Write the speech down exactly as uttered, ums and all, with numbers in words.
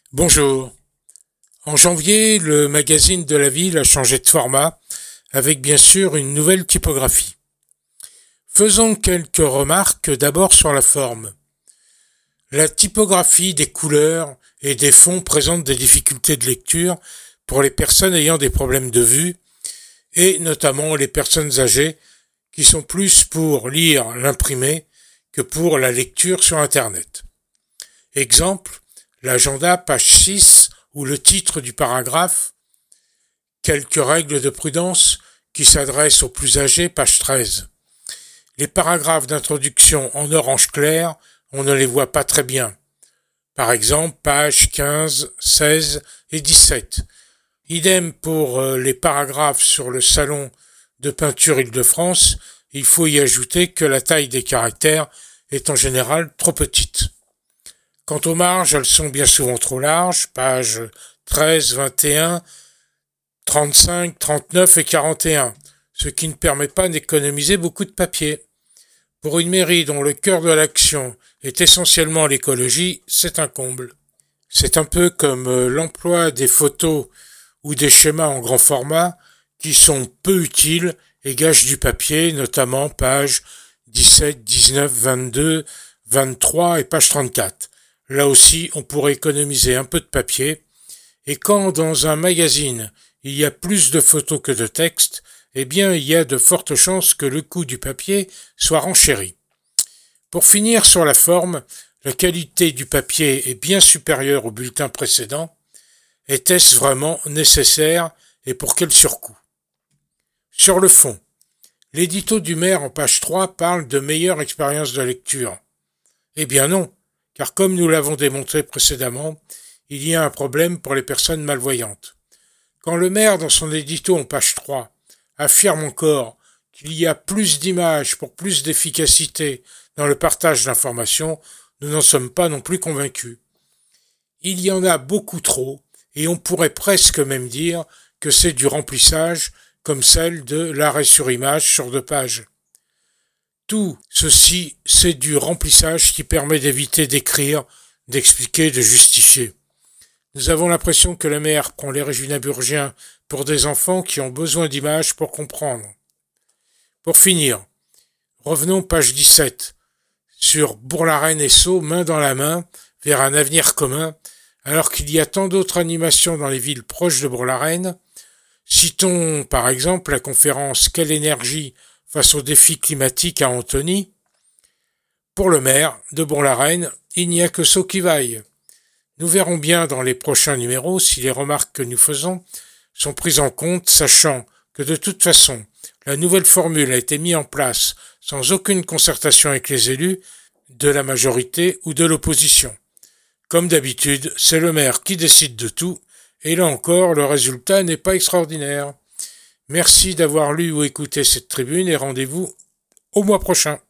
Bonjour. En janvier, le magazine de la ville a changé de format, avec bien sûr une nouvelle typographie. Faisons quelques remarques d'abord sur la forme. La typographie des couleurs et des fonds présente des difficultés de lecture pour les personnes ayant des problèmes de vue, et notamment les personnes âgées qui sont plus pour lire l'imprimé que pour la lecture sur Internet. Exemple, l'agenda page six ou le titre du paragraphe, quelques règles de prudence qui s'adressent aux plus âgés, page treize. Les paragraphes d'introduction en orange clair, on ne les voit pas très bien. Par exemple, pages quinze, seize et dix-sept. Idem pour les paragraphes sur le salon de peinture Île-de-France, il faut y ajouter que la taille des caractères est en général trop petite. Quant aux marges, elles sont bien souvent trop larges, pages treize, vingt et un, trente-cinq, trente-neuf et quarante et un, ce qui ne permet pas d'économiser beaucoup de papier. Pour une mairie dont le cœur de l'action est essentiellement l'écologie, c'est un comble. C'est un peu comme l'emploi des photos ou des schémas en grand format qui sont peu utiles et gâchent du papier, notamment pages dix-sept, dix-neuf, vingt-deux, vingt-trois et page trente-quatre. Là aussi, on pourrait économiser un peu de papier. Et quand dans un magazine, il y a plus de photos que de textes, eh bien, il y a de fortes chances que le coût du papier soit renchéri. Pour finir sur la forme, la qualité du papier est bien supérieure au bulletin précédent. Était-ce vraiment nécessaire et pour quel surcoût? Sur le fond, l'édito du maire en page trois parle de meilleure expérience de lecture. Eh bien non. Car comme nous l'avons démontré précédemment, il y a un problème pour les personnes malvoyantes. Quand le maire, dans son édito en page trois, affirme encore qu'il y a plus d'images pour plus d'efficacité dans le partage d'informations, nous n'en sommes pas non plus convaincus. Il y en a beaucoup trop, et on pourrait presque même dire que c'est du remplissage, comme celle de l'arrêt sur image sur deux pages. Tout ceci, c'est du remplissage qui permet d'éviter d'écrire, d'expliquer, de justifier. Nous avons l'impression que le maire prend les réginaburgiens pour des enfants qui ont besoin d'images pour comprendre. Pour finir, revenons page dix-sept, sur Bourg-la-Reine et Sceaux, main dans la main, vers un avenir commun, alors qu'il y a tant d'autres animations dans les villes proches de Bourg-la-Reine. Citons par exemple la conférence « Quelle énergie ?» face aux défis climatiques à Antony. Pour le maire de Bourg-la-Reine, il n'y a que Sceaux qui vaille. Nous verrons bien dans les prochains numéros si les remarques que nous faisons sont prises en compte, sachant que de toute façon, la nouvelle formule a été mise en place sans aucune concertation avec les élus, de la majorité ou de l'opposition. Comme d'habitude, c'est le maire qui décide de tout, et là encore, le résultat n'est pas extraordinaire. Merci d'avoir lu ou écouté cette tribune et rendez-vous au mois prochain.